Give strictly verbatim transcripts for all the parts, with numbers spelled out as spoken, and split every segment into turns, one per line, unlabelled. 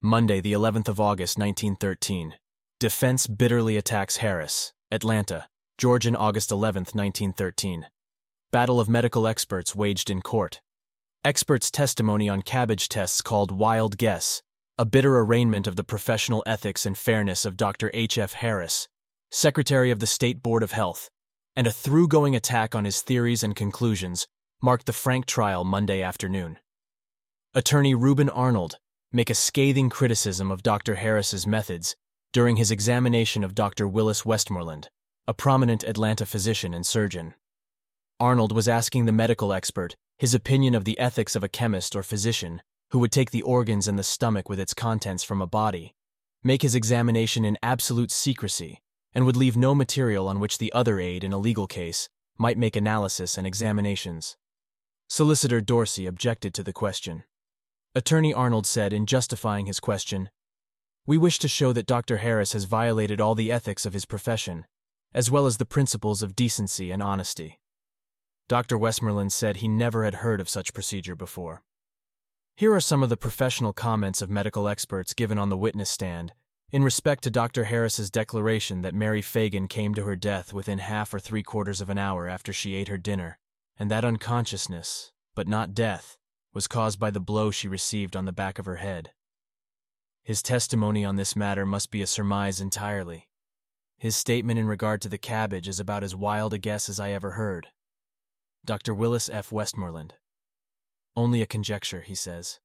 Monday, the eleventh of August, nineteen thirteen. Defense bitterly attacks Harris. Atlanta, Georgian, August eleventh, nineteen thirteen. Battle of medical experts waged in court. Experts' testimony on cabbage tests called wild guess, a bitter arraignment of the professional ethics and fairness of Doctor H F Harris, Secretary of the State Board of Health, and a thorough-going attack on his theories and conclusions marked the Frank trial Monday afternoon. Attorney Reuben Arnold make a scathing criticism of Doctor Harris's methods during his examination of Doctor Willis Westmoreland, a prominent Atlanta physician and surgeon. Arnold was asking the medical expert his opinion of the ethics of a chemist or physician who would take the organs and the stomach with its contents from a body, make his examination in absolute secrecy, and would leave no material on which the other aide in a legal case might make analysis and examinations. Solicitor Dorsey objected to the question. Attorney Arnold said in justifying his question, "We wish to show that Doctor Harris has violated all the ethics of his profession, as well as the principles of decency and honesty." Doctor Westmoreland said he never had heard of such procedure before. Here are some of the professional comments of medical experts given on the witness stand in respect to Doctor Harris's declaration that Mary Fagan came to her death within half or three quarters of an hour after she ate her dinner, and that unconsciousness, but not death, was caused by the blow she received on the back of her head. His testimony on this matter must be a surmise entirely. His statement in regard to the cabbage is about as wild a guess as I ever heard. Doctor Willis F. Westmoreland. Only a conjecture, he says.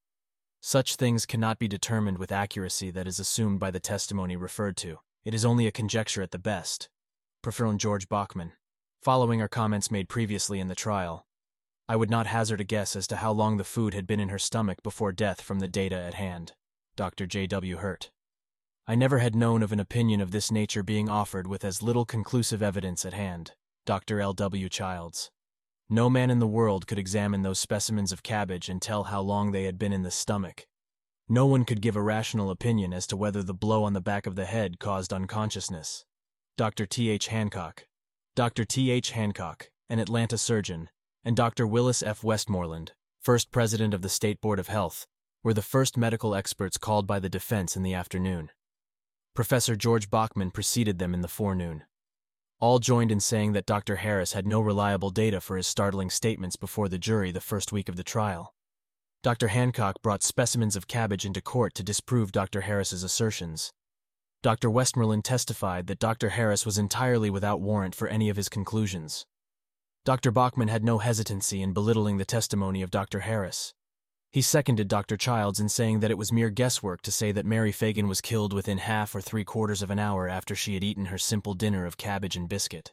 Such things cannot be determined with accuracy that is assumed by the testimony referred to. It is only a conjecture at the best. Professor George Bachman. Following our comments made previously in the trial, I would not hazard a guess as to how long the food had been in her stomach before death from the data at hand. Doctor J W Hurt. I never had known of an opinion of this nature being offered with as little conclusive evidence at hand. Doctor L W Childs. No man in the world could examine those specimens of cabbage and tell how long they had been in the stomach. No one could give a rational opinion as to whether the blow on the back of the head caused unconsciousness. Doctor T H Hancock. Doctor T H Hancock, an Atlanta surgeon, and Doctor Willis F. Westmoreland, first president of the State Board of Health, were the first medical experts called by the defense in the afternoon. Professor George Bachman preceded them in the forenoon. All joined in saying that Doctor Harris had no reliable data for his startling statements before the jury the first week of the trial. Doctor Hancock brought specimens of cabbage into court to disprove Doctor Harris's assertions. Doctor Westmoreland testified that Doctor Harris was entirely without warrant for any of his conclusions. Doctor Bachman had no hesitancy in belittling the testimony of Doctor Harris. He seconded Doctor Childs in saying that it was mere guesswork to say that Mary Fagan was killed within half or three quarters of an hour after she had eaten her simple dinner of cabbage and biscuit.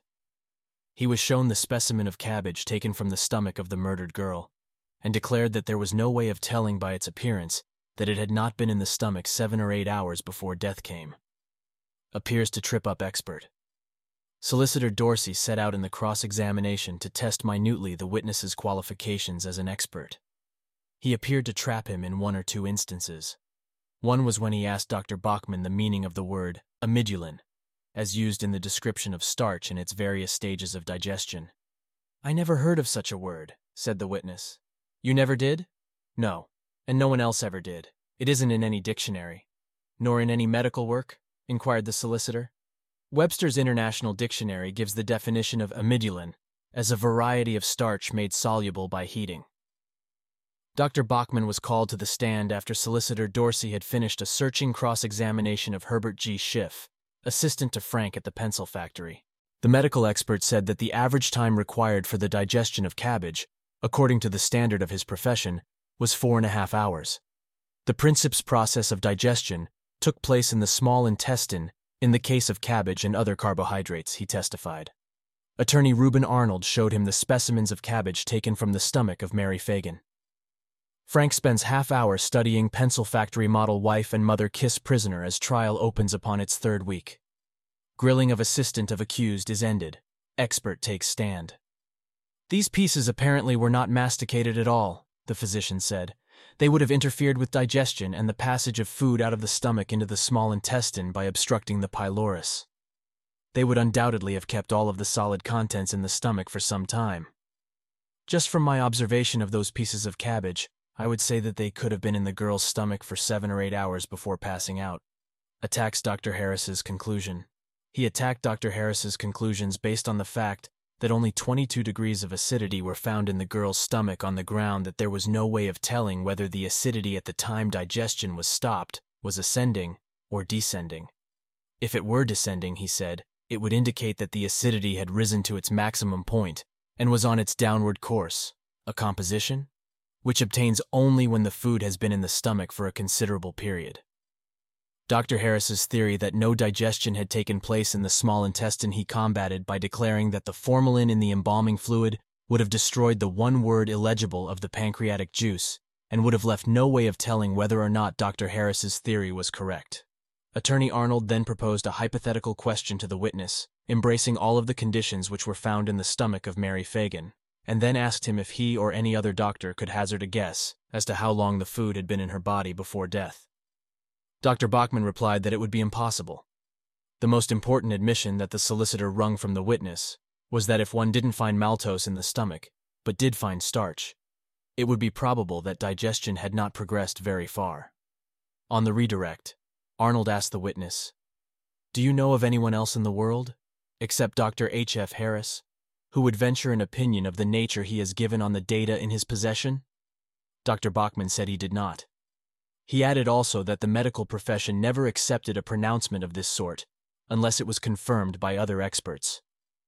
He was shown the specimen of cabbage taken from the stomach of the murdered girl, and declared that there was no way of telling by its appearance that it had not been in the stomach seven or eight hours before death came. Appears to trip up expert. Solicitor Dorsey set out in the cross-examination to test minutely the witness's qualifications as an expert. He appeared to trap him in one or two instances. One was when he asked Doctor Bachman the meaning of the word amidulin, as used in the description of starch in its various stages of digestion. "I never heard of such a word," said the witness. "You never did?" "No, and no one else ever did. It isn't in any dictionary." "Nor in any medical work?" inquired the solicitor. Webster's International Dictionary gives the definition of amidulin as a variety of starch made soluble by heating. Doctor Bachman was called to the stand after Solicitor Dorsey had finished a searching cross-examination of Herbert G. Schiff, assistant to Frank at the pencil factory. The medical expert said that the average time required for the digestion of cabbage, according to the standard of his profession, was four and a half hours. The princeps process of digestion took place in the small intestine in the case of cabbage and other carbohydrates, he testified. Attorney Reuben Arnold showed him the specimens of cabbage taken from the stomach of Mary Fagan. Frank spends half hour studying pencil factory model wife and mother kiss prisoner as trial opens upon its third week. Grilling of assistant of accused is ended. Expert takes stand. "These pieces apparently were not masticated at all," the physician said. "They would have interfered with digestion and the passage of food out of the stomach into the small intestine by obstructing the pylorus. They would undoubtedly have kept all of the solid contents in the stomach for some time. Just from my observation of those pieces of cabbage, I would say that they could have been in the girl's stomach for seven or eight hours before passing out. Attacks Doctor Harris's conclusion. He attacked Doctor Harris's conclusions based on the fact that only twenty-two degrees of acidity were found in the girl's stomach on the ground that there was no way of telling whether the acidity at the time digestion was stopped was ascending or descending. If it were descending, he said, it would indicate that the acidity had risen to its maximum point and was on its downward course, a composition, which obtains only when the food has been in the stomach for a considerable period. Doctor Harris's theory that no digestion had taken place in the small intestine he combated by declaring that the formalin in the embalming fluid would have destroyed the one word illegible of the pancreatic juice and would have left no way of telling whether or not Doctor Harris's theory was correct. Attorney Arnold then proposed a hypothetical question to the witness, embracing all of the conditions which were found in the stomach of Mary Fagan, and then asked him if he or any other doctor could hazard a guess as to how long the food had been in her body before death. Doctor Bachman replied that it would be impossible. The most important admission that the solicitor wrung from the witness was that if one didn't find maltose in the stomach, but did find starch, it would be probable that digestion had not progressed very far. On the redirect, Arnold asked the witness, "Do you know of anyone else in the world, except Doctor H F Harris, who would venture an opinion of the nature he has given on the data in his possession?" Doctor Bachman said he did not. He added also that the medical profession never accepted a pronouncement of this sort unless it was confirmed by other experts.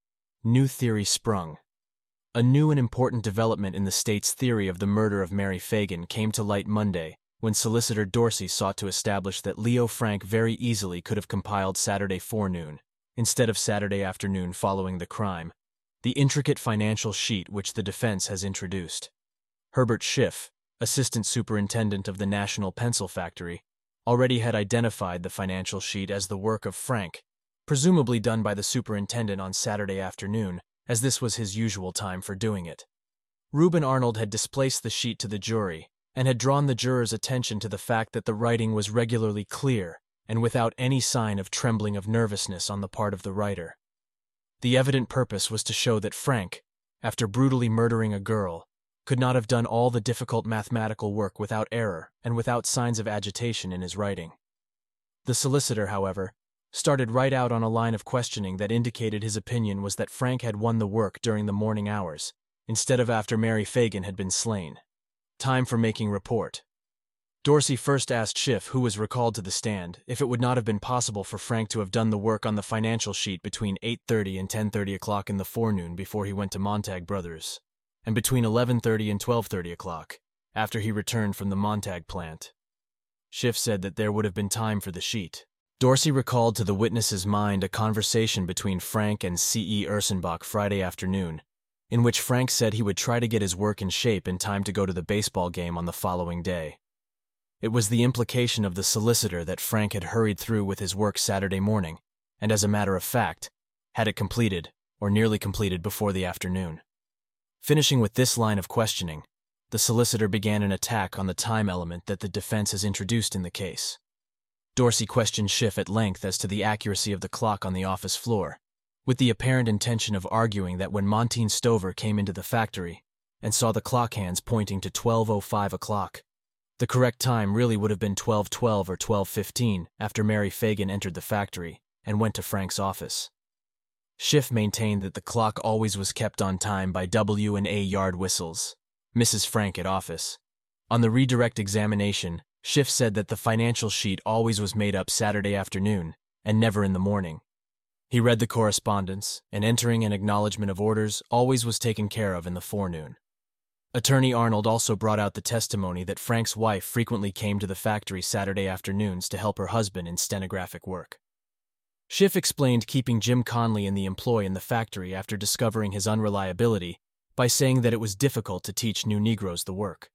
New theory sprung. A new and important development in the state's theory of the murder of Mary Fagan came to light Monday when Solicitor Dorsey sought to establish that Leo Frank very easily could have compiled Saturday forenoon, instead of Saturday afternoon following the crime, the intricate financial sheet which the defense has introduced. Herbert Schiff, assistant superintendent of the National Pencil Factory, already had identified the financial sheet as the work of Frank, presumably done by the superintendent on Saturday afternoon, as this was his usual time for doing it. Reuben Arnold had displaced the sheet to the jury and had drawn the jurors' attention to the fact that the writing was regularly clear and without any sign of trembling of nervousness on the part of the writer. The evident purpose was to show that Frank, after brutally murdering a girl, could not have done all the difficult mathematical work without error and without signs of agitation in his writing. The solicitor, however, started right out on a line of questioning that indicated his opinion was that Frank had won the work during the morning hours, instead of after Mary Fagan had been slain. Time for making report. Dorsey first asked Schiff, who was recalled to the stand, if it would not have been possible for Frank to have done the work on the financial sheet between eight thirty and ten thirty o'clock in the forenoon before he went to Montag Brothers, and between eleven thirty and twelve thirty o'clock, after he returned from the Montag plant. Schiff said that there would have been time for the sheet. Dorsey recalled to the witness's mind a conversation between Frank and C E Ursenbach Friday afternoon, in which Frank said he would try to get his work in shape in time to go to the baseball game on the following day. It was the implication of the solicitor that Frank had hurried through with his work Saturday morning, and as a matter of fact, had it completed, or nearly completed, before the afternoon. Finishing with this line of questioning, the solicitor began an attack on the time element that the defense has introduced in the case. Dorsey questioned Schiff at length as to the accuracy of the clock on the office floor, with the apparent intention of arguing that when Montine Stover came into the factory and saw the clock hands pointing to twelve oh five o'clock, the correct time really would have been twelve twelve or twelve fifteen after Mary Fagan entered the factory and went to Frank's office. Schiff maintained that the clock always was kept on time by W and A yard whistles, Missus Frank at office. On the redirect examination, Schiff said that the financial sheet always was made up Saturday afternoon and never in the morning. He read the correspondence, and entering an acknowledgement of orders always was taken care of in the forenoon. Attorney Arnold also brought out the testimony that Frank's wife frequently came to the factory Saturday afternoons to help her husband in stenographic work. Schiff explained keeping Jim Conley in the employ in the factory after discovering his unreliability by saying that it was difficult to teach new Negroes the work.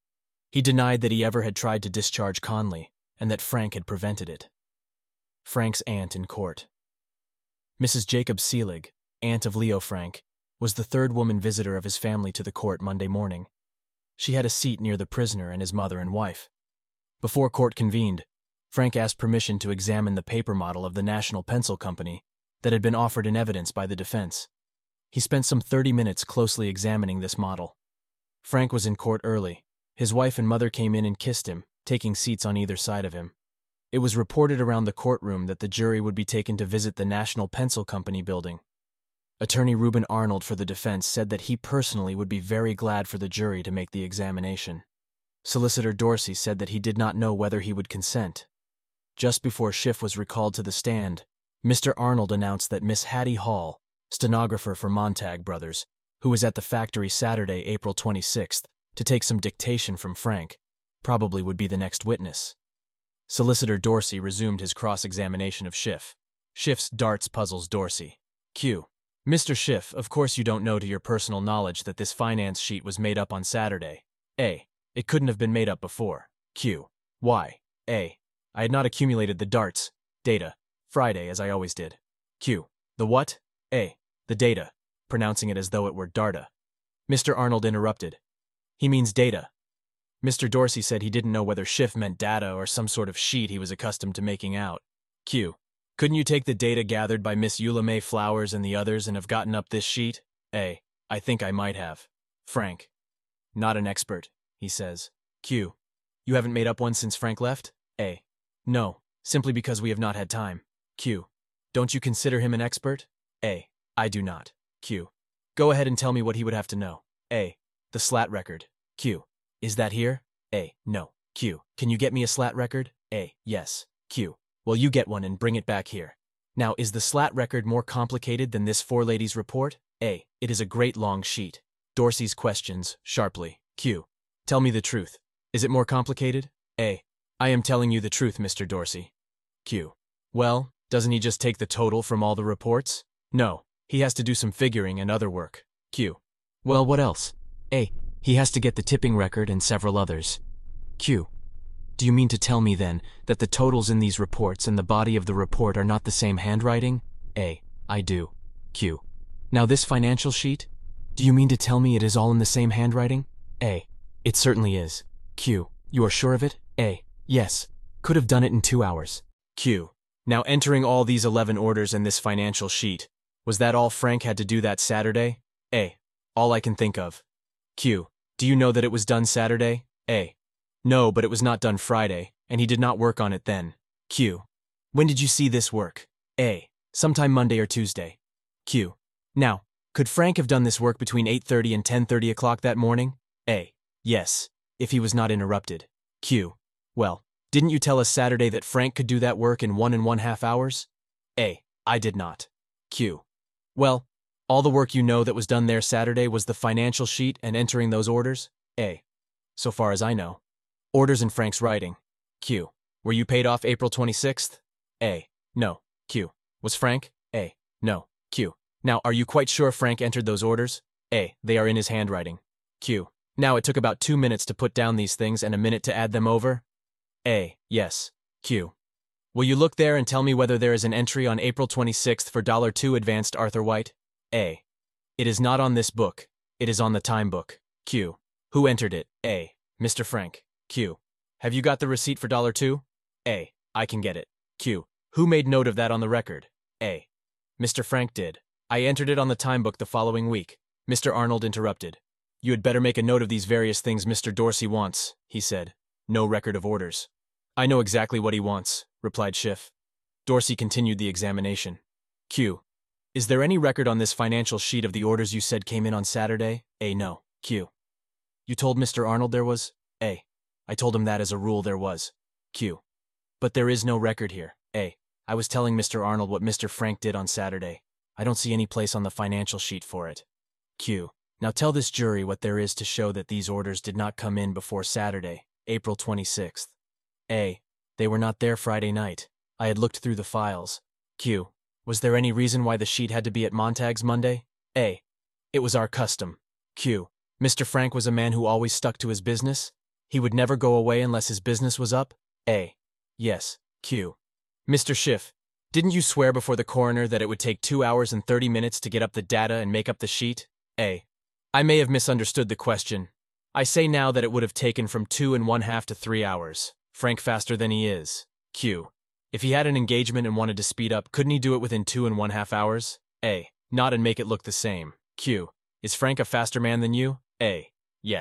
He denied that he ever had tried to discharge Conley, and that Frank had prevented it. Frank's aunt in court. Missus Jacob Seelig, aunt of Leo Frank, was the third woman visitor of his family to the court Monday morning. She had a seat near the prisoner and his mother and wife. Before court convened, Frank asked permission to examine the paper model of the National Pencil Company that had been offered in evidence by the defense. He spent some thirty minutes closely examining this model. Frank was in court early, His wife and mother came in and kissed him, taking seats on either side of him. It was reported around the courtroom that the jury would be taken to visit the National Pencil Company building. Attorney Reuben Arnold for the defense said that he personally would be very glad for the jury to make the examination. Solicitor Dorsey said that he did not know whether he would consent. Just before Schiff was recalled to the stand, Mister Arnold announced that Miss Hattie Hall, stenographer for Montag Brothers, who was at the factory Saturday, April twenty-sixth, to take some dictation from Frank, probably would be the next witness. Solicitor Dorsey resumed his cross-examination of Schiff. Schiff's darts puzzles Dorsey. Q. Mister Schiff, of course you don't know to your personal knowledge that this finance sheet was made up on Saturday. A. It couldn't have been made up before. Q. Why? A. I had not accumulated the darts, data, Friday as I always did. Q. The what? A. The data, pronouncing it as though it were darta. Mister Arnold interrupted. He means data. Mister Dorsey said he didn't know whether Schiff meant data or some sort of sheet he was accustomed to making out. Q. Couldn't you take the data gathered by Miss Eula May Flowers and the others and have gotten up this sheet? A. I think I might have. Frank. Not an expert, he says. Q. You haven't made up one since Frank left? A. No, simply because we have not had time. Q. Don't you consider him an expert? A. I do not. Q. Go ahead and tell me what he would have to know. A. The slat record. Q. Is that here? A. No. Q. Can you get me a slat record? A. Yes. Q. Well, you get one and bring it back here. Now, is the slat record more complicated than this four-ladies report? A. It is a great long sheet. Dorsey's questions, sharply. Q. Tell me the truth. Is it more complicated? A. I am telling you the truth, Mister Dorsey. Q. Well, doesn't he just take the total from all the reports? No. He has to do some figuring and other work. Q. Well, what else? A. He has to get the tipping record and several others. Q. Do you mean to tell me, then, that the totals in these reports and the body of the report are not the same handwriting? A. I do. Q. Now this financial sheet? Do you mean to tell me it is all in the same handwriting? A. It certainly is. Q. You are sure of it? A. Yes. Could have done it in two hours. Q. Now entering all these eleven orders in this financial sheet, was that all Frank had to do that Saturday? A. All I can think of. Q. Do you know that it was done Saturday? A. No, but it was not done Friday, and he did not work on it then. Q. When did you see this work? A. Sometime Monday or Tuesday. Q. Now, could Frank have done this work between eight thirty and ten thirty o'clock that morning? A. Yes, if he was not interrupted. Q. Well, didn't you tell us Saturday that Frank could do that work in one and one half hours? A. I did not. Q. Well, all the work you know that was done there Saturday was the financial sheet and entering those orders? A. So far as I know. Orders in Frank's writing. Q. Were you paid off April twenty-sixth? A. No. Q. Was Frank? A. No. Q. Now, are you quite sure Frank entered those orders? A. They are in his handwriting. Q. Now, it took about two minutes to put down these things and a minute to add them over? A. Yes. Q. Will you look there and tell me whether there is an entry on April twenty-sixth for one two advanced Arthur White? A. It is not on this book. It is on the time book. Q. Who entered it? A. Mister Frank. Q. Have you got the receipt for one two? A. I can get it. Q. Who made note of that on the record? A. Mister Frank did. I entered it on the time book the following week. Mister Arnold interrupted. You had better make a note of these various things Mister Dorsey wants, he said. No record of orders. I know exactly what he wants, replied Schiff. Dorsey continued the examination. Q. Is there any record on this financial sheet of the orders you said came in on Saturday? A. No. Q. You told Mister Arnold there was? A. I told him that as a rule there was. Q. But there is no record here. A. I was telling Mister Arnold what Mister Frank did on Saturday. I don't see any place on the financial sheet for it. Q. Now tell this jury what there is to show that these orders did not come in before Saturday, April twenty-sixth. A. They were not there Friday night. I had looked through the files. Q. Was there any reason why the sheet had to be at Montag's Monday? A. It was our custom. Q. Mister Frank was a man who always stuck to his business? He would never go away unless his business was up? A. Yes. Q. Mister Schiff, didn't you swear before the coroner that it would take two hours and thirty minutes to get up the data and make up the sheet? A. I may have misunderstood the question. I say now that it would have taken from two and one half to three hours. Frank faster than he is. Q. If he had an engagement and wanted to speed up, couldn't he do it within two and one half hours? A. Not and make it look the same. Q. Is Frank a faster man than you? A. Yes.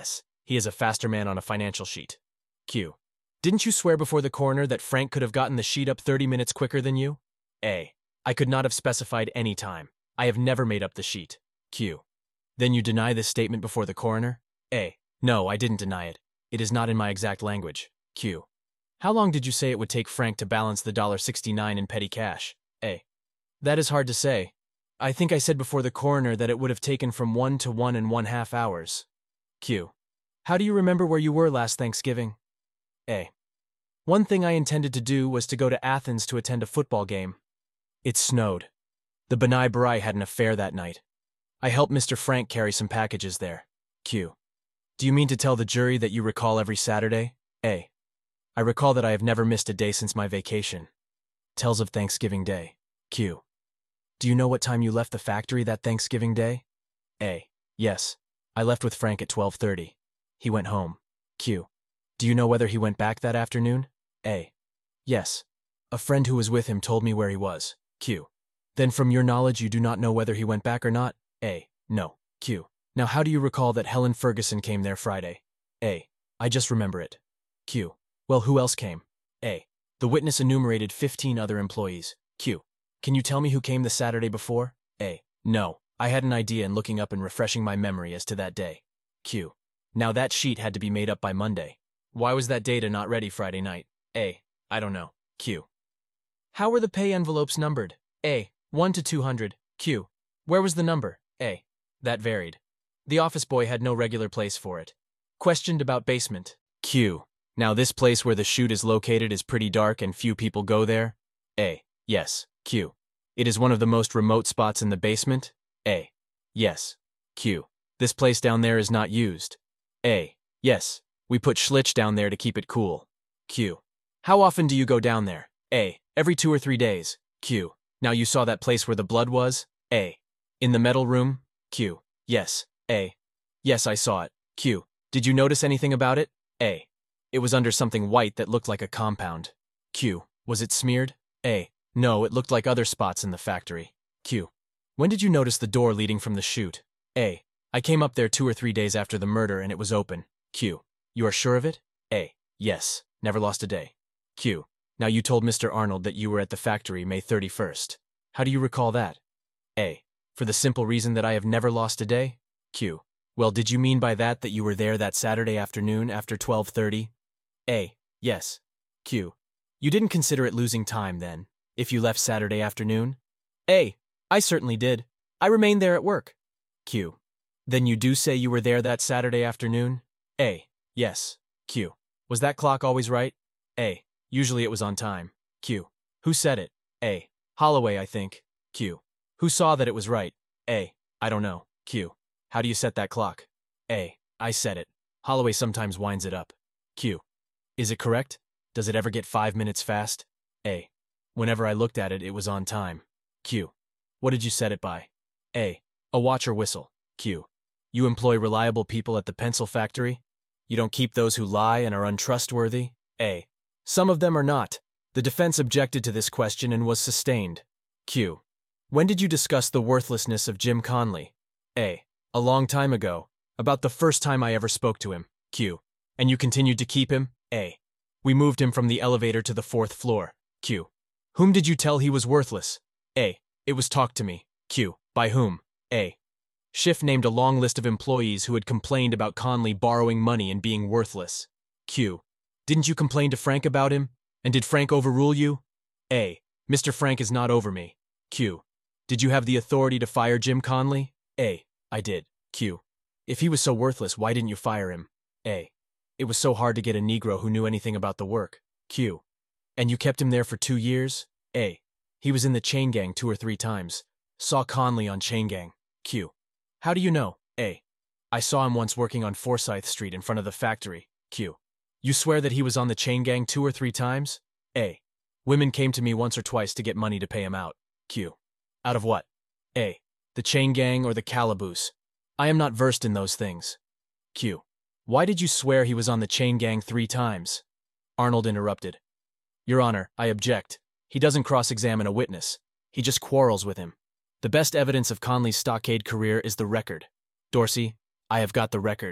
He is a faster man on a financial sheet. Q. Didn't you swear before the coroner that Frank could have gotten the sheet up thirty minutes quicker than you? A. I could not have specified any time. I have never made up the sheet. Q. Then you deny this statement before the coroner? A. No, I didn't deny it. It is not in my exact language. Q. How long did you say it would take Frank to balance the one dollar sixty-nine in petty cash? A. That is hard to say. I think I said before the coroner that it would have taken from one to one and one half hours. Q. How do you remember where you were last Thanksgiving? A. One thing I intended to do was to go to Athens to attend a football game. It snowed. The B'nai B'rai had an affair that night. I helped Mister Frank carry some packages there. Q. Do you mean to tell the jury that you recall every Saturday? A. I recall that I have never missed a day since my vacation. Tells of Thanksgiving Day. Q. Do you know what time you left the factory that Thanksgiving Day? A. Yes. I left with Frank at twelve thirty. He went home. Q. Do you know whether he went back that afternoon? A. Yes. A friend who was with him told me where he was. Q. Then from your knowledge you do not know whether he went back or not? A. No. Q. Now how do you recall that Helen Ferguson came there Friday? A. I just remember it. Q. Well, who else came? A. The witness enumerated fifteen other employees. Q. Can you tell me who came the Saturday before? A. No. I had an idea in looking up and refreshing my memory as to that day. Q. Now that sheet had to be made up by Monday. Why was that data not ready Friday night? A. I don't know. Q. How were the pay envelopes numbered? A. one to two hundred. Q. Where was the number? A. That varied. The office boy had no regular place for it. Questioned about basement. Q. Now this place where the chute is located is pretty dark and few people go there? A. Yes. Q. It is one of the most remote spots in the basement? A. Yes. Q. This place down there is not used? A. Yes. We put Schlitch down there to keep it cool. Q. How often do you go down there? A. Every two or three days. Q. Now you saw that place where the blood was? A. In the metal room? Q. Yes. A. Yes, I saw it. Q. Did you notice anything about it? A. It was under something white that looked like a compound. Q. Was it smeared? A. No, it looked like other spots in the factory. Q. When did you notice the door leading from the chute? A. I came up there two or three days after the murder and it was open. Q. You are sure of it? A. Yes. Never lost a day. Q. Now you told Mister Arnold that you were at the factory May thirty-first. How do you recall that? A. For the simple reason that I have never lost a day? Q. Well, did you mean by that that you were there that Saturday afternoon after twelve thirty? A. Yes. Q. You didn't consider it losing time then, if you left Saturday afternoon? A. I certainly did. I remained there at work. Q. Then you do say you were there that Saturday afternoon? A. Yes. Q. Was that clock always right? A. Usually it was on time. Q. Who said it? A. Holloway, I think. Q. Who saw that it was right? A. I don't know. Q. How do you set that clock? A. I set it. Holloway sometimes winds it up. Q. Is it correct? Does it ever get five minutes fast? A. Whenever I looked at it, it was on time. Q. What did you set it by? A. A watch or whistle. Q. You employ reliable people at the pencil factory? You don't keep those who lie and are untrustworthy? A. Some of them are not. The defense objected to this question and was sustained. Q. When did you discuss the worthlessness of Jim Conley? A. A long time ago. About the first time I ever spoke to him. Q. And you continued to keep him? A. We moved him from the elevator to the fourth floor. Q. Whom did you tell he was worthless? A. It was talked to me. Q. By whom? A. Schiff named a long list of employees who had complained about Conley borrowing money and being worthless. Q. Didn't you complain to Frank about him? And did Frank overrule you? A. Mister Frank is not over me. Q. Did you have the authority to fire Jim Conley? A. I did. Q. If he was so worthless, why didn't you fire him? A. It was so hard to get a Negro who knew anything about the work. Q. And you kept him there for two years? A. He was in the chain gang two or three times. Saw Conley on chain gang. Q. How do you know? A. I saw him once working on Forsyth Street in front of the factory. Q. You swear that he was on the chain gang two or three times? A. Women came to me once or twice to get money to pay him out. Q. Out of what? A. The chain gang or the calaboose. I am not versed in those things. Q. Why did you swear he was on the chain gang three times? Arnold interrupted. Your Honor, I object. He doesn't cross-examine a witness. He just quarrels with him. The best evidence of Conley's stockade career is the record. Dorsey, I have got the record.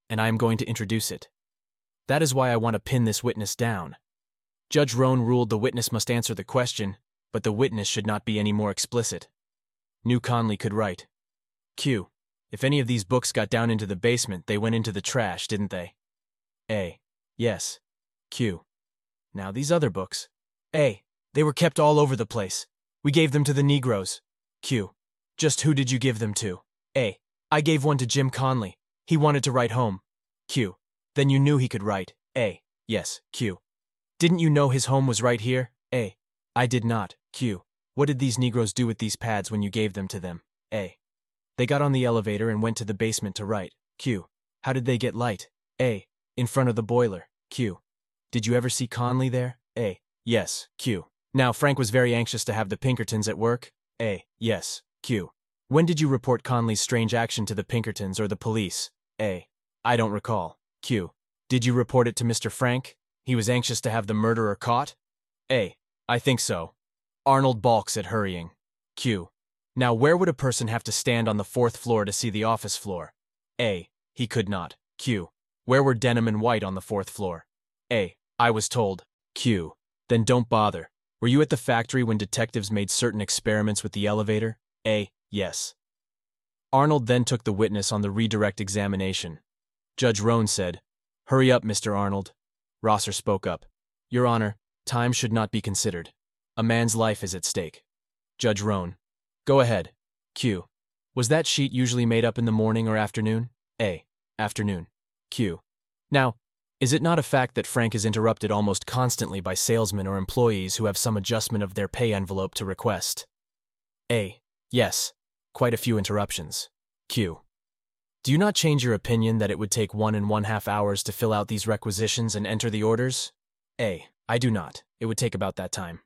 and I am going to introduce it. That is why I want to pin this witness down. Judge Rohn ruled the witness must answer the question, but the witness should not be any more explicit. Knew Conley could write. Q. If any of these books got down into the basement, they went into the trash, didn't they? A. Yes. Q. Now these other books. A. They were kept all over the place. We gave them to the Negroes. Q. Just who did you give them to? A. I gave one to Jim Conley. He wanted to write home. Q. Then you knew he could write. A. Yes. Q. Didn't you know his home was right here? A. I did not. Q. What did these Negroes do with these pads when you gave them to them? A. They got on the elevator and went to the basement to write. Q. How did they get light? A. In front of the boiler. Q. Did you ever see Conley there? A. Yes. Q. Now Frank was very anxious to have the Pinkertons at work? A. Yes. Q. When did you report Conley's strange action to the Pinkertons or the police? A. I don't recall. Q. Did you report it to Mister Frank? He was anxious to have the murderer caught? A. I think so. Arnold balks at hurrying. Q. Now where would a person have to stand on the fourth floor to see the office floor? A. He could not. Q. Where were Denham and White on the fourth floor? A. I was told. Q. Then don't bother. Were you at the factory when detectives made certain experiments with the elevator? A. Yes. Arnold then took the witness on the redirect examination. Judge Rohn said, Hurry up, Mister Arnold. Rosser spoke up. Your Honor, time should not be considered. A man's life is at stake. Judge Rohn. Go ahead. Q. Was that sheet usually made up in the morning or afternoon? A. Afternoon. Q. Now, is it not a fact that Frank is interrupted almost constantly by salesmen or employees who have some adjustment of their pay envelope to request? A. Yes. Quite a few interruptions. Q. Do you not change your opinion that it would take one and one half hours to fill out these requisitions and enter the orders? A. I do not. It would take about that time.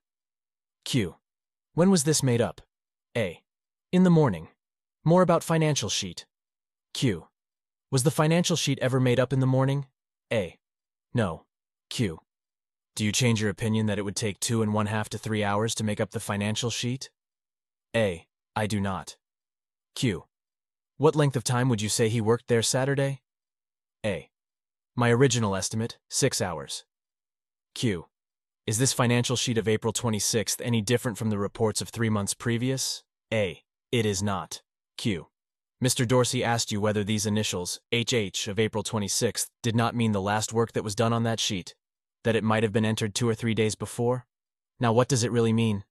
Q. When was this made up? A. In the morning. More about financial sheet. Q. Was the financial sheet ever made up in the morning? A. No. Q. Do you change your opinion that it would take two and one half to three hours to make up the financial sheet? A. I do not. Q. What length of time would you say he worked there Saturday? A. My original estimate, six hours. Q. Is this financial sheet of April twenty-sixth any different from the reports of three months previous? A. It is not. Q. Mister Dorsey asked you whether these initials, H H of April twenty-sixth, did not mean the last work that was done on that sheet, that it might have been entered two or three days before? Now what does it really mean?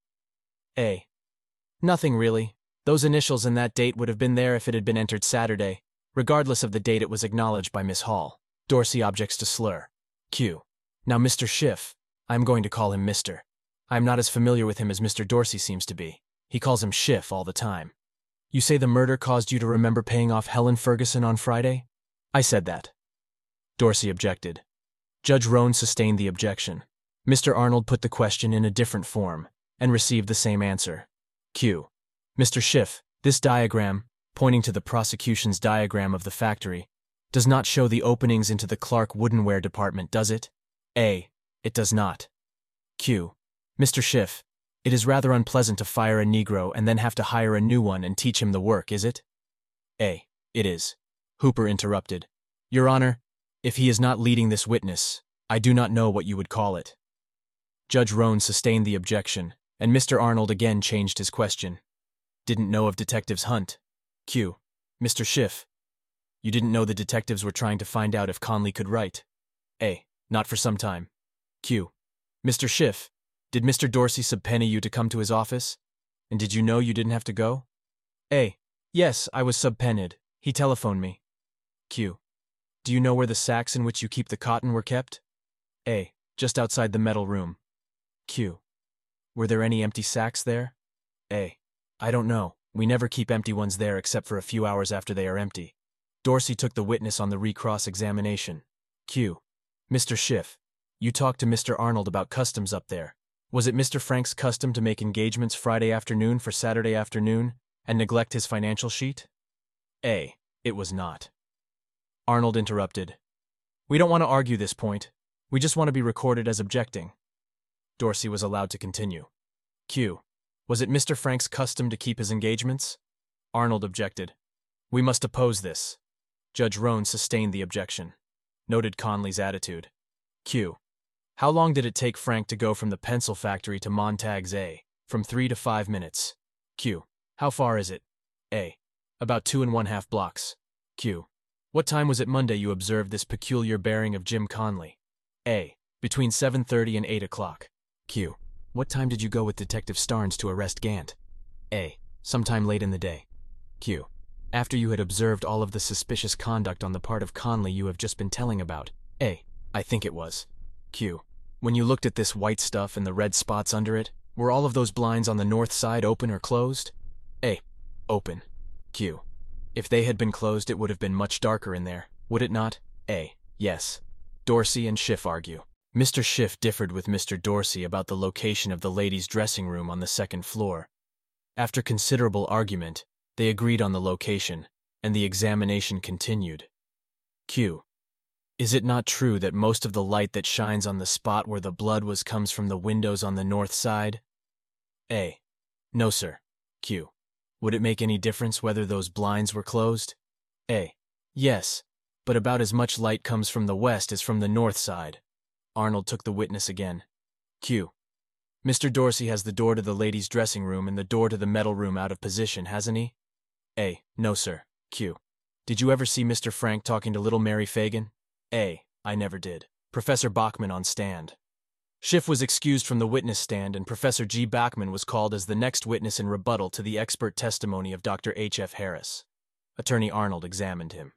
A. Nothing really. Those initials and that date would have been there if it had been entered Saturday, regardless of the date it was acknowledged by Miss Hall. Dorsey objects to slur. Q. Now Mister Schiff, I am going to call him Mister I am not as familiar with him as Mister Dorsey seems to be. He calls him Schiff all the time. You say the murder caused you to remember paying off Helen Ferguson on Friday? I said that. Dorsey objected. Judge Rohn sustained the objection. Mister Arnold put the question in a different form, and received the same answer. Q. Mister Schiff, this diagram, pointing to the prosecution's diagram of the factory, does not show the openings into the Clark woodenware department, does it? A. It does not. Q. Mister Schiff, it is rather unpleasant to fire a Negro and then have to hire a new one and teach him the work, is it? A. It is. Hooper interrupted. Your Honor, if he is not leading this witness, I do not know what you would call it. Judge Rohn sustained the objection, and Mister Arnold again changed his question. Didn't know of detectives Hunt. Q. Mister Schiff, you didn't know the detectives were trying to find out if Conley could write? A. Not for some time. Q. Mister Schiff, did Mister Dorsey subpoena you to come to his office? And did you know you didn't have to go? A. Yes, I was subpoenaed. He telephoned me. Q. Do you know where the sacks in which you keep the cotton were kept? A. Just outside the metal room. Q. Were there any empty sacks there? A. I don't know. We never keep empty ones there except for a few hours after they are empty. Dorsey took the witness on the recross examination. Q. Mister Schiff, you talked to Mister Arnold about customs up there. Was it Mister Frank's custom to make engagements Friday afternoon for Saturday afternoon and neglect his financial sheet? A. It was not. Arnold interrupted. We don't want to argue this point. We just want to be recorded as objecting. Dorsey was allowed to continue. Q. Was it Mister Frank's custom to keep his engagements? Arnold objected. We must oppose this. Judge Rohn sustained the objection. Noted Conley's attitude. Q. How long did it take Frank to go from the pencil factory to Montag's A? From three to five minutes. Q. How far is it? A. About two and one half blocks. Q. What time was it Monday you observed this peculiar bearing of Jim Conley? A. Between seven thirty and eight o'clock. Q. What time did you go with Detective Starnes to arrest Gant? A. Sometime late in the day. Q. After you had observed all of the suspicious conduct on the part of Conley you have just been telling about. A. I think it was. Q. When you looked at this white stuff and the red spots under it, were all of those blinds on the north side open or closed? A. Open. Q. If they had been closed it would have been much darker in there, would it not? A. Yes. Dorsey and Schiff argue. Mister Schiff differed with Mister Dorsey about the location of the ladies' dressing room on the second floor. After considerable argument, they agreed on the location, and the examination continued. Q. Is it not true that most of the light that shines on the spot where the blood was comes from the windows on the north side? A. No, sir. Q. Would it make any difference whether those blinds were closed? A. Yes, but about as much light comes from the west as from the north side. Arnold took the witness again. Q. Mister Dorsey has the door to the ladies' dressing room and the door to the metal room out of position, hasn't he? A. No, sir. Q. Did you ever see Mister Frank talking to little Mary Fagan? A. I never did. Professor Bachman on stand. Schiff was excused from the witness stand and Professor G. Bachman was called as the next witness in rebuttal to the expert testimony of Doctor H F Harris. Attorney Arnold examined him.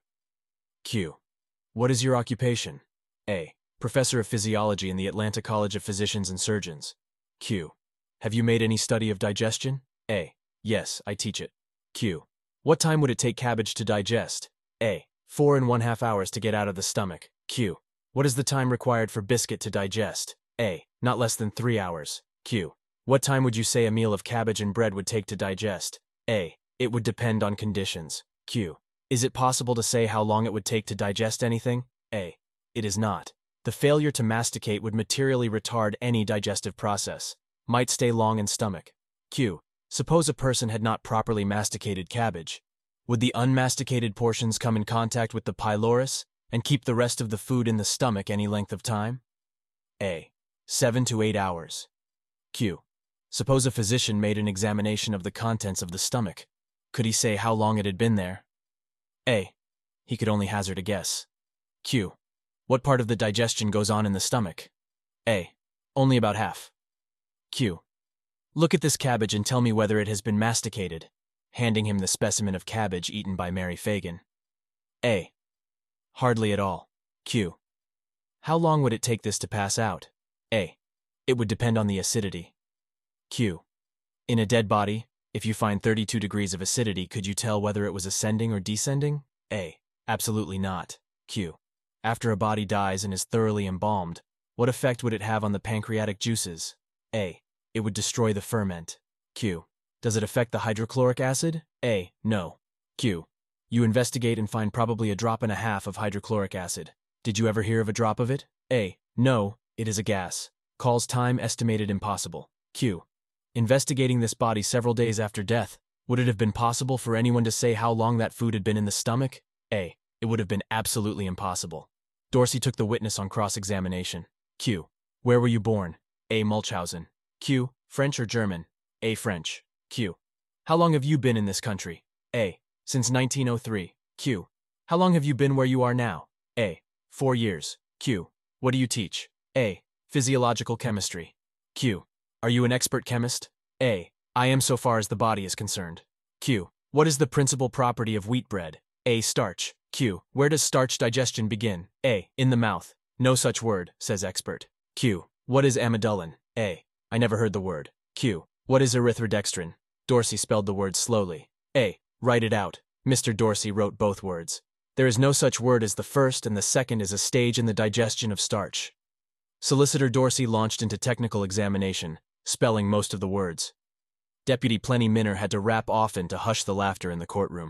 Q. What is your occupation? A. Professor of Physiology in the Atlanta College of Physicians and Surgeons. Q. Have you made any study of digestion? A. Yes, I teach it. Q. What time would it take cabbage to digest? A. Four and one half hours to get out of the stomach. Q. What is the time required for biscuit to digest? A. Not less than three hours. Q. What time would you say a meal of cabbage and bread would take to digest? A. It would depend on conditions. Q. Is it possible to say how long it would take to digest anything? A. It is not. The failure to masticate would materially retard any digestive process. Might stay long in stomach. Q. Suppose a person had not properly masticated cabbage. Would the unmasticated portions come in contact with the pylorus and keep the rest of the food in the stomach any length of time? A. Seven to eight hours. Q. Suppose a physician made an examination of the contents of the stomach. Could he say how long it had been there? A. He could only hazard a guess. Q. What part of the digestion goes on in the stomach? A. Only about half. Q. Look at this cabbage and tell me whether it has been masticated, handing him the specimen of cabbage eaten by Mary Fagan. A. Hardly at all. Q. How long would it take this to pass out? A. It would depend on the acidity. Q. In a dead body, if you find thirty-two degrees of acidity, could you tell whether it was ascending or descending? A. Absolutely not. Q. After a body dies and is thoroughly embalmed, what effect would it have on the pancreatic juices? A. It would destroy the ferment. Q. Does it affect the hydrochloric acid? A. No. Q. You investigate and find probably a drop and a half of hydrochloric acid. Did you ever hear of a drop of it? A. No, it is a gas. Calls time estimated impossible. Q. Investigating this body several days after death, would it have been possible for anyone to say how long that food had been in the stomach? A. It would have been absolutely impossible. Dorsey took the witness on cross-examination. Q. Where were you born? A. Mulchausen. Q. French or German? A. French. Q. How long have you been in this country? A. Since nineteen oh three. Q. How long have you been where you are now? A. Four years. Q. What do you teach? A. Physiological chemistry. Q. Are you an expert chemist? A. I am so far as the body is concerned. Q. What is the principal property of wheat bread? A. Starch. Q. Where does starch digestion begin? A. In the mouth. No such word, says expert. Q. What is amidolin? A. I never heard the word. Q. What is erythrodextrin? Dorsey spelled the word slowly. A. Write it out. Mister Dorsey wrote both words. There is no such word as the first, and the second is a stage in the digestion of starch. Solicitor Dorsey launched into technical examination, spelling most of the words. Deputy Plenty Minner had to rap often to hush the laughter in the courtroom.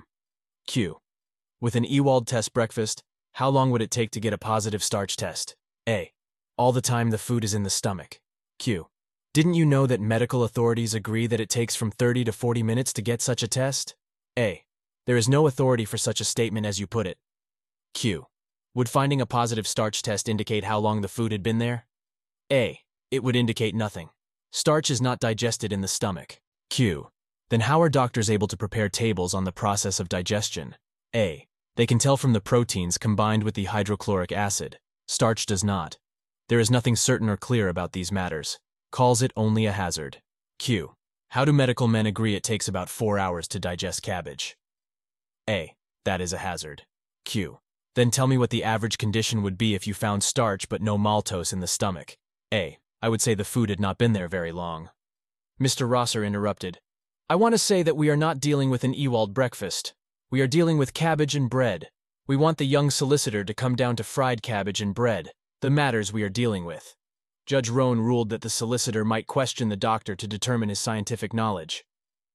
Q. With an Ewald test breakfast, how long would it take to get a positive starch test? A. All the time the food is in the stomach. Q. Didn't you know that medical authorities agree that it takes from thirty to forty minutes to get such a test? A. There is no authority for such a statement as you put it. Q. Would finding a positive starch test indicate how long the food had been there? A. It would indicate nothing. Starch is not digested in the stomach. Q. Then how are doctors able to prepare tables on the process of digestion? A. They can tell from the proteins combined with the hydrochloric acid. Starch does not. There is nothing certain or clear about these matters. Calls it only a hazard. Q. How do medical men agree it takes about four hours to digest cabbage? A. That is a hazard. Q. Then tell me what the average condition would be if you found starch but no maltose in the stomach. A. I would say the food had not been there very long. Mister Rosser interrupted. I want to say that we are not dealing with an Ewald breakfast. We are dealing with cabbage and bread. We want the young solicitor to come down to fried cabbage and bread, the matters we are dealing with. Judge Roan ruled that the solicitor might question the doctor to determine his scientific knowledge.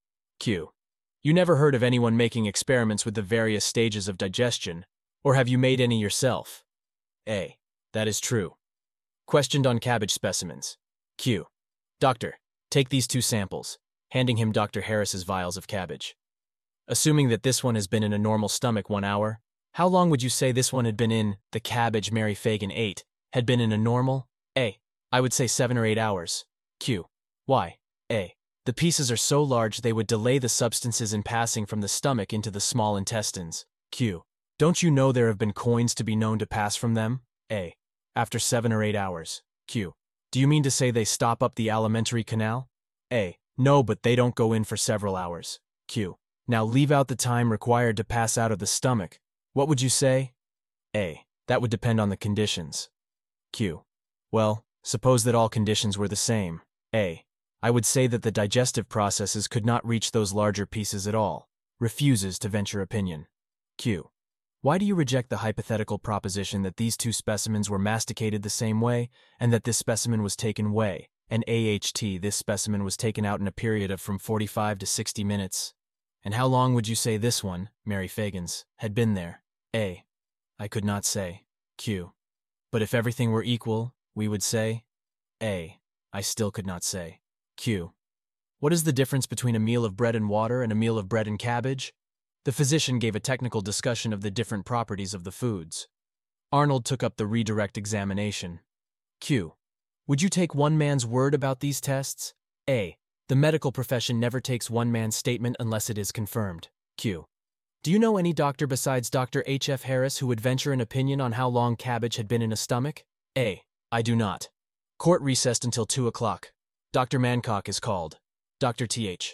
Q. You never heard of anyone making experiments with the various stages of digestion, or have you made any yourself? A. That is true. Questioned on cabbage specimens. Q. Doctor, take these two samples, handing him Doctor Harris's vials of cabbage. Assuming that this one has been in a normal stomach one hour, how long would you say this one had been in the cabbage Mary Fagan ate, had been in a normal? A. I would say seven or eight hours. Q. Why? A. The pieces are so large they would delay the substances in passing from the stomach into the small intestines. Q. Don't you know there have been coins to be known to pass from them? A. After seven or eight hours. Q. Do you mean to say they stop up the alimentary canal? A. No, but they don't go in for several hours. Q. Now leave out the time required to pass out of the stomach. What would you say? A. That would depend on the conditions. Q. Well, suppose that all conditions were the same. A. I would say that the digestive processes could not reach those larger pieces at all. Refuses to venture opinion. Q. Why do you reject the hypothetical proposition that these two specimens were masticated the same way, and that this specimen was taken way, and A H T this specimen was taken out in a period of from forty-five to sixty minutes? And how long would you say this one, Mary Fagan's, had been there? A. I could not say. Q. But if everything were equal, we would say? A. I still could not say. Q. What is the difference between a meal of bread and water and a meal of bread and cabbage? The physician gave a technical discussion of the different properties of the foods. Arnold took up the redirect examination. Q. Would you take one man's word about these tests? A. The medical profession never takes one man's statement unless it is confirmed. Q. Do you know any doctor besides Doctor H F Harris who would venture an opinion on how long cabbage had been in a stomach? A. I do not. Court recessed until two o'clock. Doctor Mancock is called. Doctor T H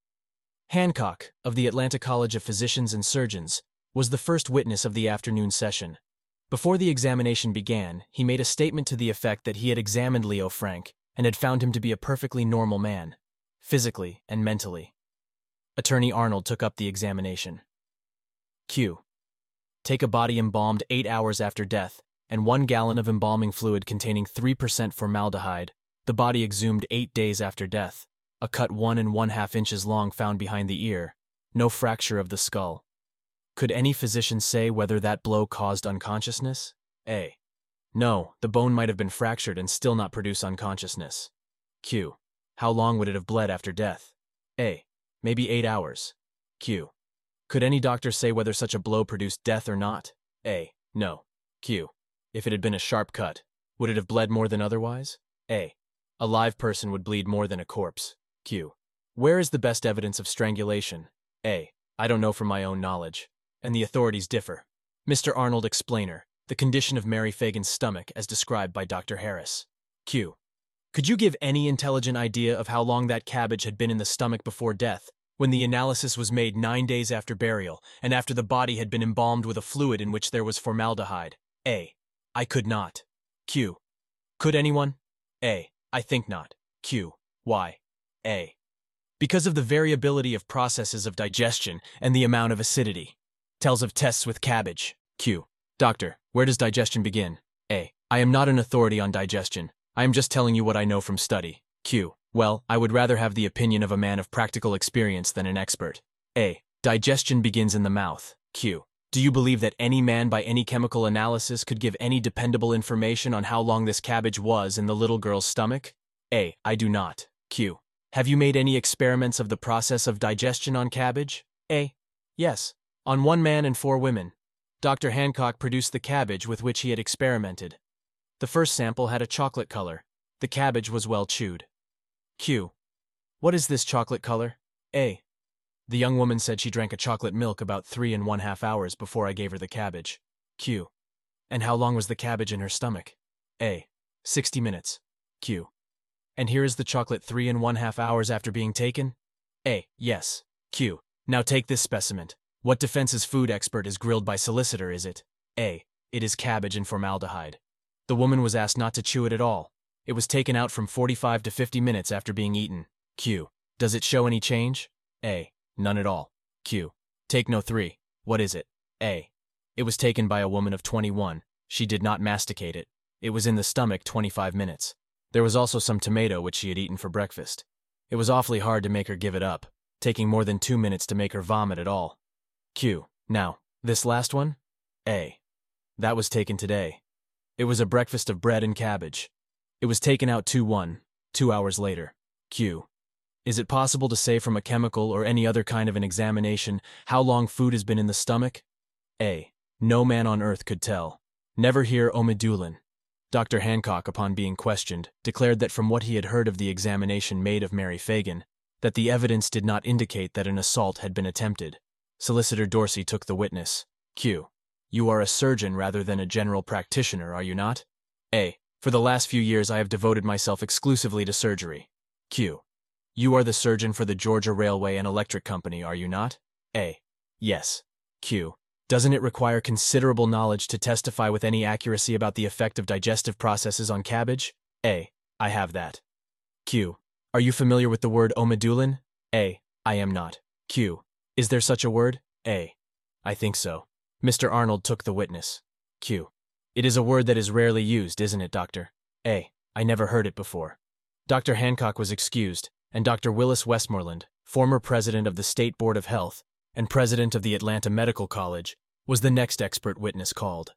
Hancock, of the Atlanta College of Physicians and Surgeons, was the first witness of the afternoon session. Before the examination began, he made a statement to the effect that he had examined Leo Frank and had found him to be a perfectly normal man, physically and mentally. Attorney Arnold took up the examination. Q. Take a body embalmed eight hours after death, and one gallon of embalming fluid containing three percent formaldehyde, the body exhumed eight days after death. A cut one and one-half inches long found behind the ear. No fracture of the skull. Could any physician say whether that blow caused unconsciousness? A. No, the bone might have been fractured and still not produce unconsciousness. Q. How long would it have bled after death? A. Maybe eight hours. Q. Could any doctor say whether such a blow produced death or not? A. No. Q. If it had been a sharp cut, would it have bled more than otherwise? A. A live person would bleed more than a corpse. Q. Where is the best evidence of strangulation? A. I don't know from my own knowledge, and the authorities differ. Mister Arnold, explainer, the condition of Mary Fagan's stomach as described by Doctor Harris. Q. Could you give any intelligent idea of how long that cabbage had been in the stomach before death, when the analysis was made nine days after burial, and after the body had been embalmed with a fluid in which there was formaldehyde? A. I could not. Q. Could anyone? A. I think not. Q. Why? A. Because of the variability of processes of digestion and the amount of acidity. Tells of tests with cabbage. Q. Doctor, where does digestion begin? A. I am not an authority on digestion. I am just telling you what I know from study. Q. Well, I would rather have the opinion of a man of practical experience than an expert. A. Digestion begins in the mouth. Q. Do you believe that any man by any chemical analysis could give any dependable information on how long this cabbage was in the little girl's stomach? A. I do not. Q. Have you made any experiments of the process of digestion on cabbage? A. Yes. On one man and four women. Doctor Hancock produced the cabbage with which he had experimented. The first sample had a chocolate color. The cabbage was well chewed. Q. What is this chocolate color? A. The young woman said she drank a chocolate milk about three and one half hours before I gave her the cabbage. Q. And how long was the cabbage in her stomach? A. Sixty minutes. Q. And here is the chocolate three and one half hours after being taken? A. Yes. Q. Now take this specimen. What defense's food expert is grilled by solicitor, is it? A. It is cabbage and formaldehyde. The woman was asked not to chew it at all. It was taken out from forty-five to fifty minutes after being eaten. Q. Does it show any change? A. None at all. Q. Take no three. What is it? A. It was taken by a woman of twenty-one. She did not masticate it. It was in the stomach twenty-five minutes. There was also some tomato which she had eaten for breakfast. It was awfully hard to make her give it up, taking more than two minutes to make her vomit at all. Q. Now, this last one? A. That was taken today. It was a breakfast of bread and cabbage. It was taken out two one, two hours later. Q. Is it possible to say from a chemical or any other kind of an examination how long food has been in the stomach? A. No man on earth could tell. Never hear omedulin. Doctor Hancock, upon being questioned, declared that from what he had heard of the examination made of Mary Fagan, that the evidence did not indicate that an assault had been attempted. Solicitor Dorsey took the witness. Q. You are a surgeon rather than a general practitioner, are you not? A. For the last few years I have devoted myself exclusively to surgery. Q. You are the surgeon for the Georgia Railway and Electric Company, are you not? A. Yes. Q. Doesn't it require considerable knowledge to testify with any accuracy about the effect of digestive processes on cabbage? A. I have that. Q. Are you familiar with the word omedulin? A. I am not. Q. Is there such a word? A. I think so. Mister Arnold took the witness. Q. It is a word that is rarely used, isn't it, Doctor? A. I never heard it before. Doctor Hancock was excused, and Doctor Willis Westmoreland, former president of the State Board of Health and president of the Atlanta Medical College, was the next expert witness called.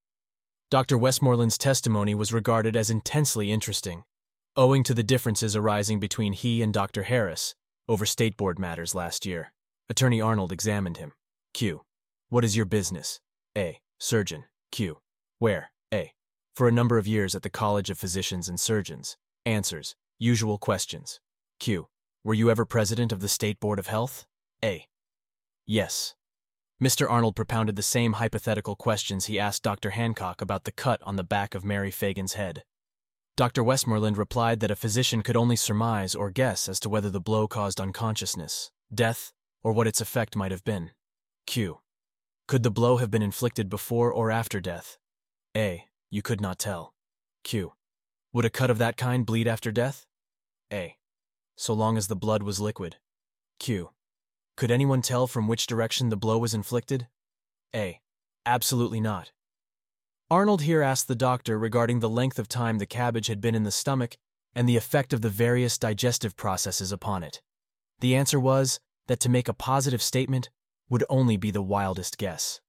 Doctor Westmoreland's testimony was regarded as intensely interesting, owing to the differences arising between he and Doctor Harris over State Board matters last year. Attorney Arnold examined him. Q. What is your business? A. Surgeon. Q. Where? A. For a number of years at the College of Physicians and Surgeons. Answers. Usual questions. Q. Were you ever president of the State Board of Health? A. Yes. Mister Arnold propounded the same hypothetical questions he asked Doctor Hancock about the cut on the back of Mary Fagan's head. Doctor Westmoreland replied that a physician could only surmise or guess as to whether the blow caused unconsciousness, death, or what its effect might have been. Q. Could the blow have been inflicted before or after death? A. You could not tell. Q. Would a cut of that kind bleed after death? A. So long as the blood was liquid. Q. Could anyone tell from which direction the blow was inflicted? A. Absolutely not. Arnold here asked the doctor regarding the length of time the cabbage had been in the stomach and the effect of the various digestive processes upon it. The answer was that to make a positive statement would only be the wildest guess.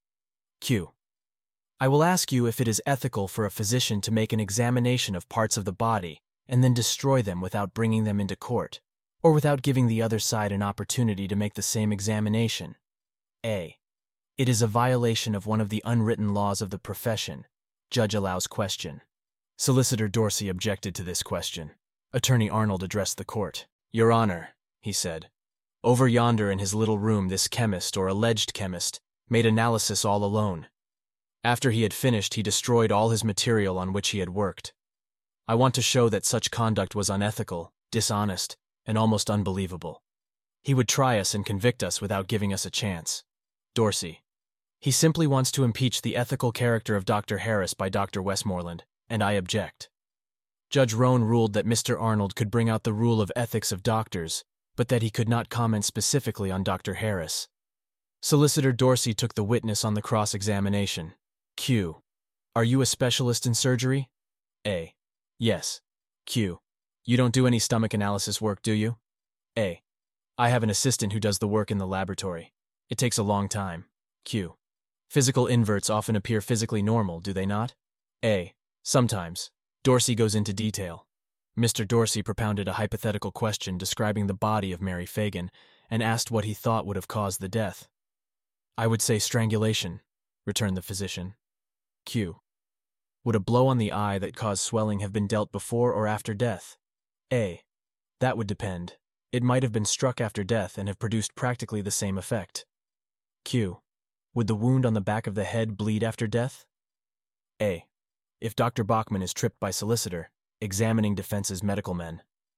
Q. I will ask you if it is ethical for a physician to make an examination of parts of the body and then destroy them without bringing them into court, or without giving the other side an opportunity to make the same examination. A. It is a violation of one of the unwritten laws of the profession. Judge allows question. Solicitor Dorsey objected to this question. Attorney Arnold addressed the court. Your Honor, he said, over yonder in his little room this chemist, or alleged chemist, made analysis all alone. After he had finished, he destroyed all his material on which he had worked. I want to show that such conduct was unethical, dishonest, and almost unbelievable. He would try us and convict us without giving us a chance. Dorsey. He simply wants to impeach the ethical character of Doctor Harris by Doctor Westmoreland, and I object. Judge Rohn ruled that Mister Arnold could bring out the rule of ethics of doctors, but that he could not comment specifically on Doctor Harris. Solicitor Dorsey took the witness on the cross-examination. Q. Are you a specialist in surgery? A. Yes. Q. You don't do any stomach analysis work, do you? A. I have an assistant who does the work in the laboratory. It takes a long time. Q. Physical inverts often appear physically normal, do they not? A. Sometimes. Dorsey goes into detail. Mister Dorsey propounded a hypothetical question describing the body of Mary Fagan and asked what he thought would have caused the death. I would say strangulation. returned the physician. Q. Would a blow on the eye that caused swelling have been dealt before or after death? A. That would depend. It might have been struck after death and have produced practically the same effect. Q. Would the wound on the back of the head bleed after death? A. If Doctor Bachman is tripped by solicitor, examining defense's medical men.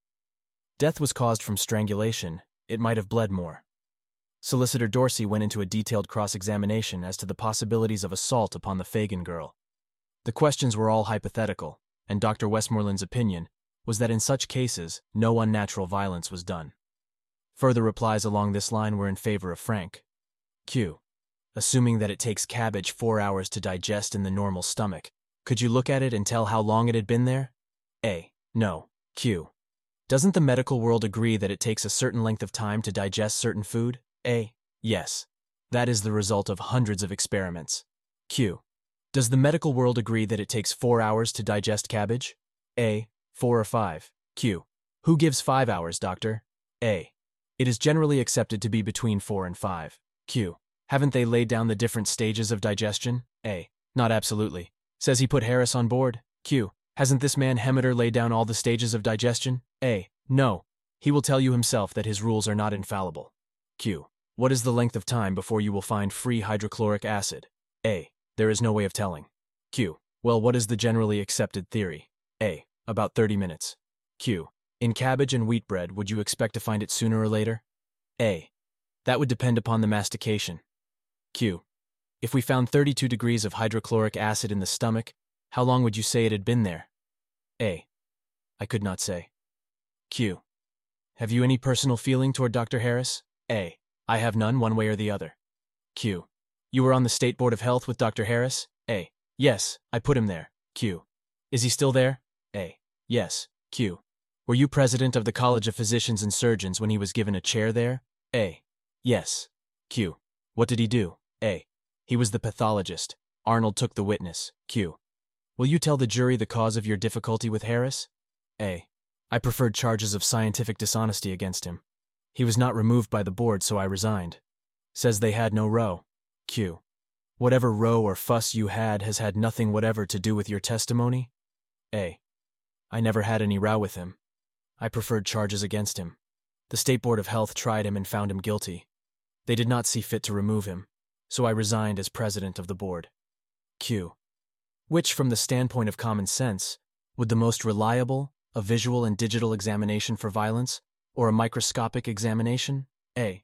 Death was caused from strangulation. It might have bled more. Solicitor Dorsey went into a detailed cross-examination as to the possibilities of assault upon the Fagan girl. The questions were all hypothetical, and Doctor Westmoreland's opinion was that in such cases, no unnatural violence was done. Further replies along this line were in favor of Frank. Q. Assuming that it takes cabbage four hours to digest in the normal stomach, could you look at it and tell how long it had been there? A. No. Q. Doesn't the medical world agree that it takes a certain length of time to digest certain food? A. Yes. That is the result of hundreds of experiments. Q. Does the medical world agree that it takes four hours to digest cabbage? A. Four or five. Q. Who gives five hours, doctor? A. It is generally accepted to be between four and five. Q. Haven't they laid down the different stages of digestion? A. Not absolutely. Says he put Harris on board. Q. Hasn't this man Hemeter laid down all the stages of digestion? A. No. He will tell you himself that his rules are not infallible. Q. What is the length of time before you will find free hydrochloric acid? A. There is no way of telling. Q. Well, what is the generally accepted theory? A. About thirty minutes. Q. In cabbage and wheat bread, would you expect to find it sooner or later? A. That would depend upon the mastication. Q. If we found thirty-two degrees of hydrochloric acid in the stomach, how long would you say it had been there? A. I could not say. Q. Have you any personal feeling toward Doctor Harris? A. I have none one way or the other. Q. You were on the State Board of Health with Doctor Harris? A. Yes, I put him there. Q. Is he still there? A. Yes. Q. Were you president of the College of Physicians and Surgeons when he was given a chair there? A. Yes. Q. What did he do? A. He was the pathologist. Arnold took the witness. Q. Will you tell the jury the cause of your difficulty with Harris? A. I preferred charges of scientific dishonesty against him. He was not removed by the board, so I resigned. Says they had no row. Q. Whatever row or fuss you had has had nothing whatever to do with your testimony? A. I never had any row with him. I preferred charges against him. The State Board of Health tried him and found him guilty. They did not see fit to remove him, so I resigned as president of the board. Q. Which, from the standpoint of common sense, would the most reliable, a visual and digital examination for violence, or a microscopic examination? A.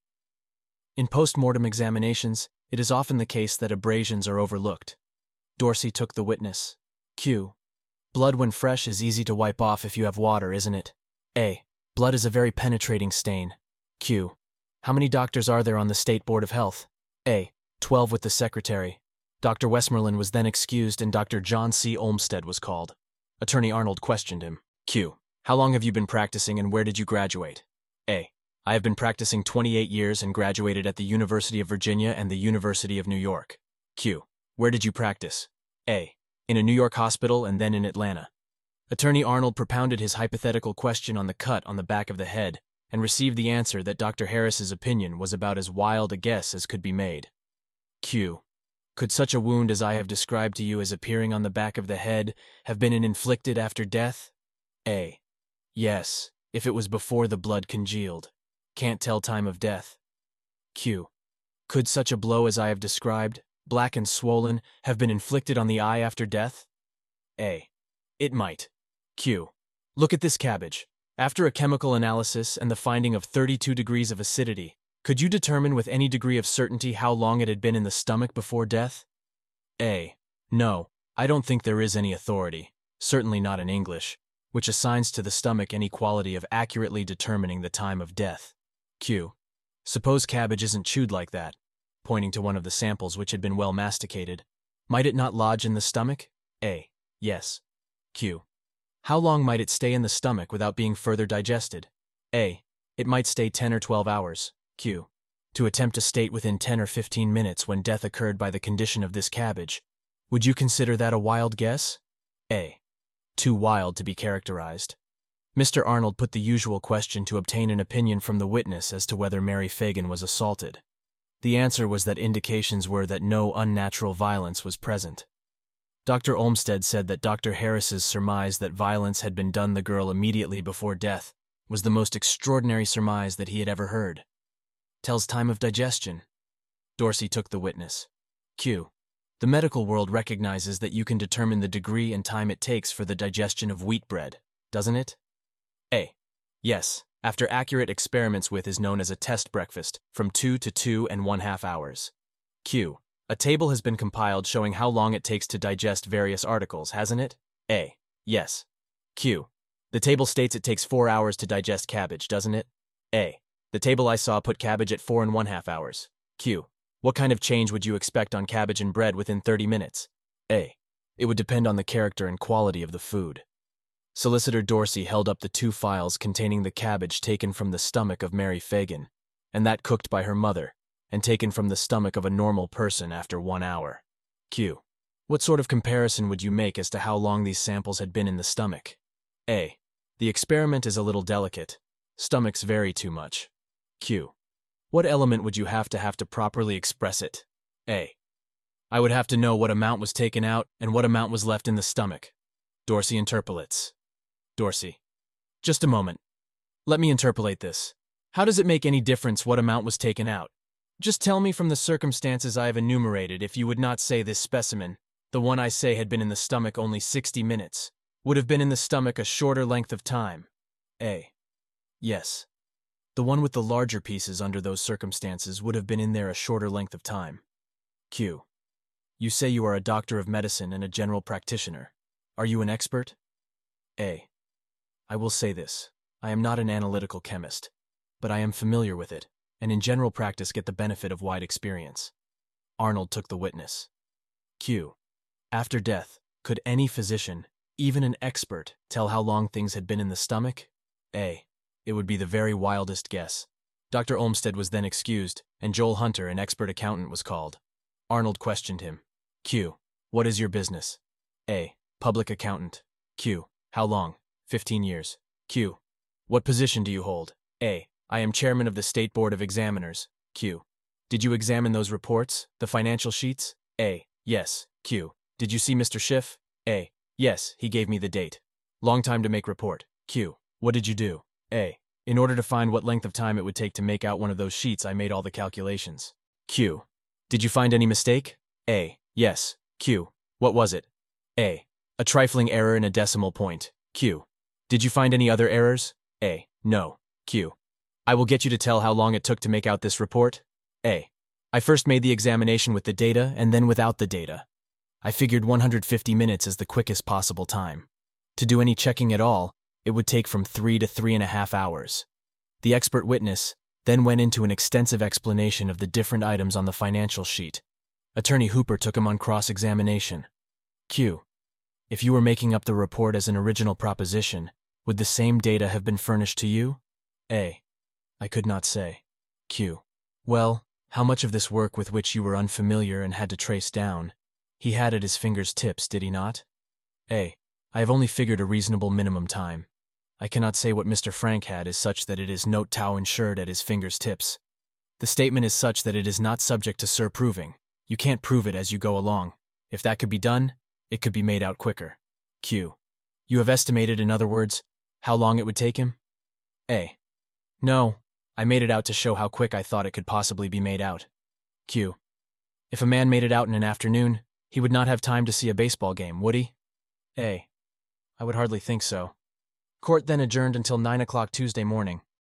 In post-mortem examinations, it is often the case that abrasions are overlooked. Dorsey took the witness. Q. Blood when fresh is easy to wipe off if you have water, isn't it? A. Blood is a very penetrating stain. Q. How many doctors are there on the State Board of Health? A. Twelve with the secretary. Doctor Westmoreland was then excused and Doctor John C. Olmsted was called. Attorney Arnold questioned him. Q. How long have you been practicing and where did you graduate? A. I have been practicing twenty-eight years and graduated at the University of Virginia and the University of New York. Q. Where did you practice? A. In a New York hospital and then in Atlanta. Attorney Arnold propounded his hypothetical question on the cut on the back of the head and received the answer that Doctor Harris's opinion was about as wild a guess as could be made. Q. Could such a wound as I have described to you as appearing on the back of the head have been an inflicted after death? A. Yes, if it was before the blood congealed. Can't tell time of death. Q. Could such a blow as I have described, black and swollen, have been inflicted on the eye after death? A. It might. Q. Look at this cabbage. After a chemical analysis and the finding of thirty-two degrees of acidity, could you determine with any degree of certainty how long it had been in the stomach before death? A. No, I don't think there is any authority, certainly not in English, which assigns to the stomach any quality of accurately determining the time of death. Q. Suppose cabbage isn't chewed like that, pointing to one of the samples which had been well masticated. Might it not lodge in the stomach? A. Yes. Q. How long might it stay in the stomach without being further digested? A. It might stay ten or twelve hours. Q. To attempt to state within ten or fifteen minutes when death occurred by the condition of this cabbage, would you consider that a wild guess? A. Too wild to be characterized. Mister Arnold put the usual question to obtain an opinion from the witness as to whether Mary Fagan was assaulted. The answer was that indications were that no unnatural violence was present. Doctor Olmsted said that Doctor Harris's surmise that violence had been done the girl immediately before death was the most extraordinary surmise that he had ever heard. Tells time of digestion. Dorsey took the witness. Q. The medical world recognizes that you can determine the degree and time it takes for the digestion of wheat bread, doesn't it? A. Yes, after accurate experiments with is known as a test breakfast, from two to two and one half hours. Q. A table has been compiled showing how long it takes to digest various articles, hasn't it? A. Yes. Q. The table states it takes four hours to digest cabbage, doesn't it? A. The table I saw put cabbage at four and one half hours. Q. What kind of change would you expect on cabbage and bread within thirty minutes? A. It would depend on the character and quality of the food. Solicitor Dorsey held up the two files containing the cabbage taken from the stomach of Mary Fagan, and that cooked by her mother, and taken from the stomach of a normal person after one hour. Q. What sort of comparison would you make as to how long these samples had been in the stomach? A. The experiment is a little delicate. Stomachs vary too much. Q. What element would you have to have to properly express it? A. I would have to know what amount was taken out and what amount was left in the stomach. Dorsey interpolates. Dorsey. Just a moment. Let me interpolate this. How does it make any difference what amount was taken out? Just tell me from the circumstances I have enumerated if you would not say this specimen, the one I say had been in the stomach only sixty minutes, would have been in the stomach a shorter length of time. A. Yes. The one with the larger pieces under those circumstances would have been in there a shorter length of time. Q. You say you are a doctor of medicine and a general practitioner. Are you an expert? A. I will say this. I am not an analytical chemist, but I am familiar with it, and in general practice get the benefit of wide experience. Arnold took the witness. Q. After death, could any physician, even an expert, tell how long things had been in the stomach? A. It would be the very wildest guess. Doctor Olmsted was then excused, and Joel Hunter, an expert accountant, was called. Arnold questioned him. Q. What is your business? A. Public accountant. Q. How long? Fifteen years. Q. What position do you hold? A. I am chairman of the State Board of Examiners. Q. Did you examine those reports, the financial sheets? A. Yes. Q. Did you see Mister Schiff? A. Yes, he gave me the date. Long time to make report. Q. What did you do? A. In order to find what length of time it would take to make out one of those sheets, I made all the calculations. Q. Did you find any mistake? A. Yes. Q. What was it? A. A trifling error in a decimal point. Q. Did you find any other errors? A. No. Q. I will get you to tell how long it took to make out this report. A. I first made the examination with the data and then without the data. I figured one hundred fifty minutes as the quickest possible time. To do any checking at all, it would take from three to three and a half hours. The expert witness then went into an extensive explanation of the different items on the financial sheet. Attorney Hooper took him on cross-examination. Q. If you were making up the report as an original proposition, would the same data have been furnished to you? A. I could not say. Q. Well, how much of this work with which you were unfamiliar and had to trace down, he had at his fingers' tips, did he not? A. I have only figured a reasonable minimum time. I cannot say what Mister Frank had is such that it is note tau insured at his fingers' tips. The statement is such that it is not subject to surproving. You can't prove it as you go along. If that could be done, it could be made out quicker. Q. You have estimated, in other words, how long it would take him? A. No, I made it out to show how quick I thought it could possibly be made out. Q. If a man made it out in an afternoon, he would not have time to see a baseball game, would he? A. I would hardly think so. Court then adjourned until nine o'clock Tuesday morning.